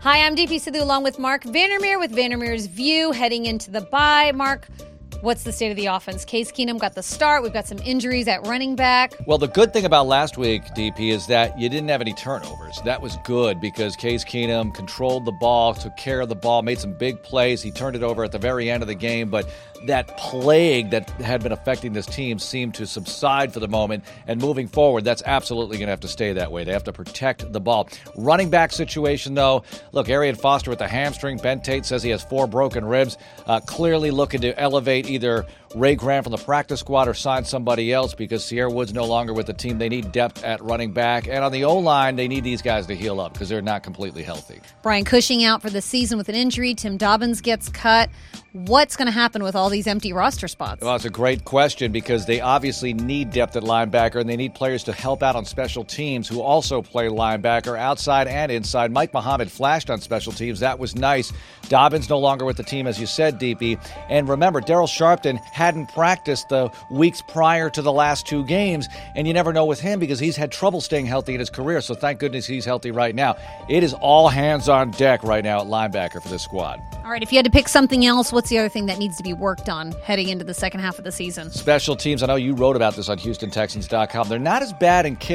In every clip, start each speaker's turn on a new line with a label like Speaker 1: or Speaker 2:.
Speaker 1: Hi, I'm DP Sidhu along with Mark Vandermeer with Vandermeer's View heading into the bye. Mark, what's the state of the offense? Case Keenum got the start. We've got some injuries at running back.
Speaker 2: Well, the good thing about last week, DP, is that you didn't have any turnovers. That was good because Case Keenum controlled the ball, took care of the ball, made some big plays. He turned it over at the very end of the game, but that plague that had been affecting this team seemed to subside for the moment. And moving forward, that's absolutely going to have to stay that way. They have to protect the ball. Running back situation, though, look, Arian Foster with the hamstring. Ben Tate says he has 4 broken ribs. Clearly looking to elevate either Ray Grant from the practice squad or sign somebody else because Sierra Wood's no longer with the team. They need depth at running back. And on the O-line, they need these guys to heal up because they're not completely healthy.
Speaker 1: Brian Cushing out for the season with an injury. Tim Dobbins gets cut. What's going to happen with all these empty roster spots?
Speaker 2: Well, it's a great question because they obviously need depth at linebacker and they need players to help out on special teams who also play linebacker outside and inside. Mike Muhammad flashed on special teams. That was nice. Dobbins no longer with the team, as you said, DP. And remember, Darryl Sharpton hadn't practiced the weeks prior to the last 2 games, and you never know with him because he's had trouble staying healthy in his career, so thank goodness he's healthy right now. It is all hands on deck right now at linebacker for this squad.
Speaker 1: All right, if you had to pick something else, what's the other thing that needs to be worked on heading into the second half of the season?
Speaker 2: Special teams. I know you wrote about this on HoustonTexans.com. They're not as bad in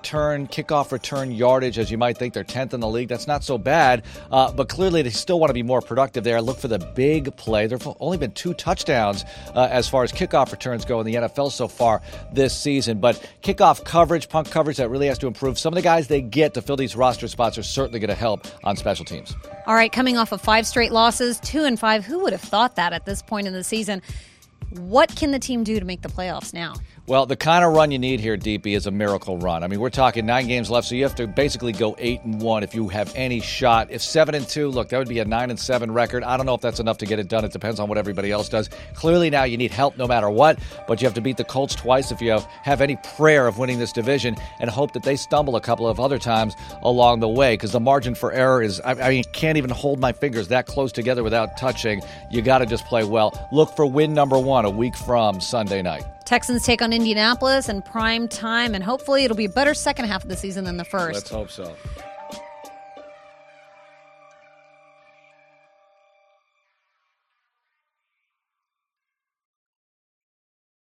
Speaker 2: kickoff return yardage as you might think. They're 10th in the league. That's not so bad, but clearly they still want to be more productive there. Look for the big play. There have only been 2 touchdowns as far as kickoff returns go in the NFL so far this season, but kickoff coverage, punt coverage, that really has to improve. Some of the guys they get to fill these roster spots are certainly going to help on special teams.
Speaker 1: All right, coming off of 5 straight losses, 2-5. Who would have thought that at this point in the season? What can the team do to make the playoffs now?
Speaker 2: Well, the kind of run you need here, DP, is a miracle run. I mean, we're talking 9 games left, so you have to basically go 8-1 if you have any shot. If 7-2, look, that would be a 9-7 record. I don't know if that's enough to get it done. It depends on what everybody else does. Clearly now you need help no matter what, but you have to beat the Colts twice if you have any prayer of winning this division and hope that they stumble a couple of other times along the way because the margin for error is, I mean, can't even hold my fingers that close together without touching. You got to just play well. Look for win number 1 a week from Sunday night.
Speaker 1: Texans take on Indianapolis in prime time, and hopefully it'll be a better second half of the season than the first.
Speaker 2: Let's hope so.